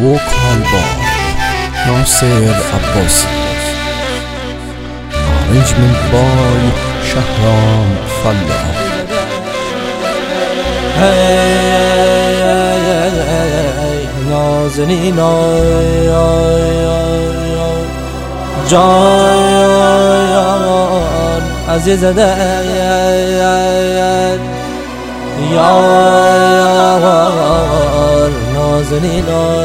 وكال باي ناصر عباسي. Arrangement by شهرام فلاح. نازنین جان عزیز دل یار نازنین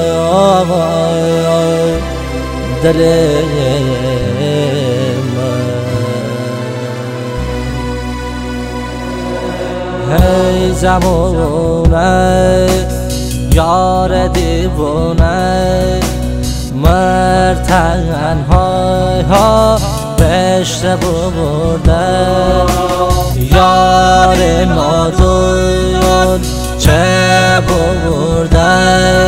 دل هی زمونه یار دیوونه مرد تنهای ها بشته برده یار نادون چه برده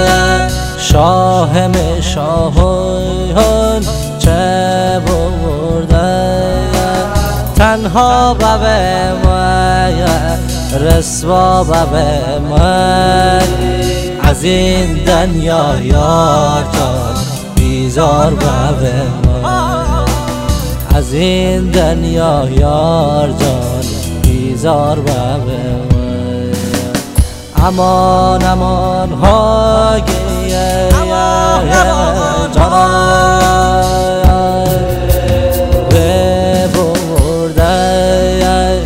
شاه شاهان چه برده تنها به من رسوا به من از این دنیا یار جان بیزار به من از این دنیا یار جان بیزار به من امان امان های جان ببرده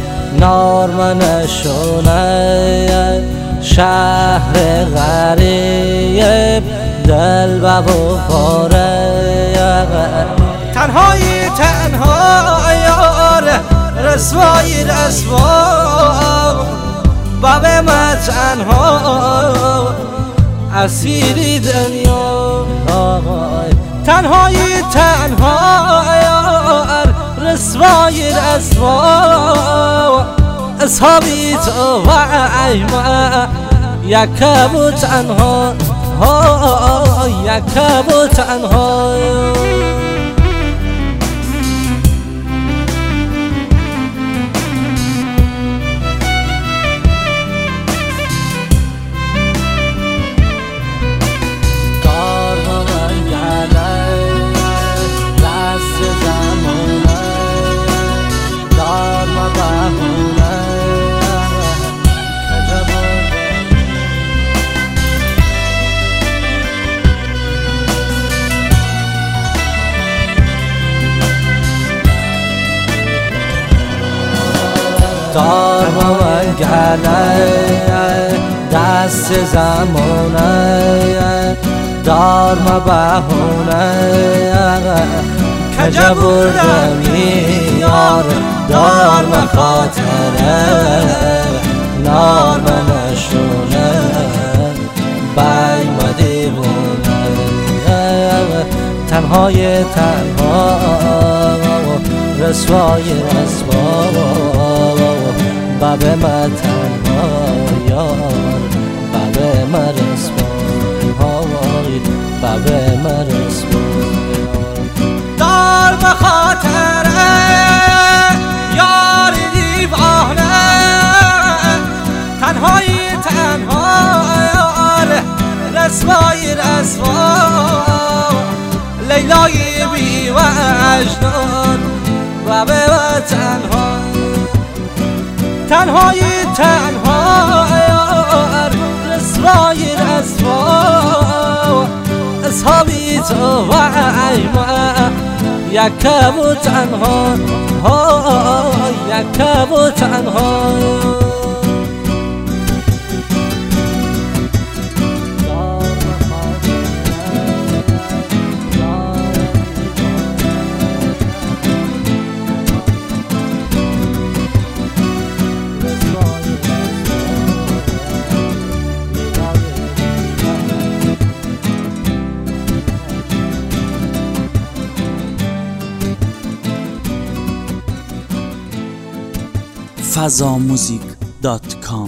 نارمنشونه شهر غریب دل بباره تنهایی تنها یار رسوایی رسوا باب ما تنها اسیری دنیا تنهایی تنها یار رسوایی رسوا اصحابی تو و ایما یکم و تنها یکم و تنها دار من گله دست زمانه دار ما بهونه کجا بردم یار دار ما خاطره نار من نشونه بای ما دیوونه تنهای تنها رسوای رسوا باب ما تنها یار باب ما رسوای باب ما رسوای دار بخاطره یار دیوانه تنهایی تنها یار رسوای رسوا لیلای بی وجدان باب ما تنها تنهایی تنها یار رسوای رسوا اصحابی تو و ایما یکم و تنها یکم و تنها fazamusic.com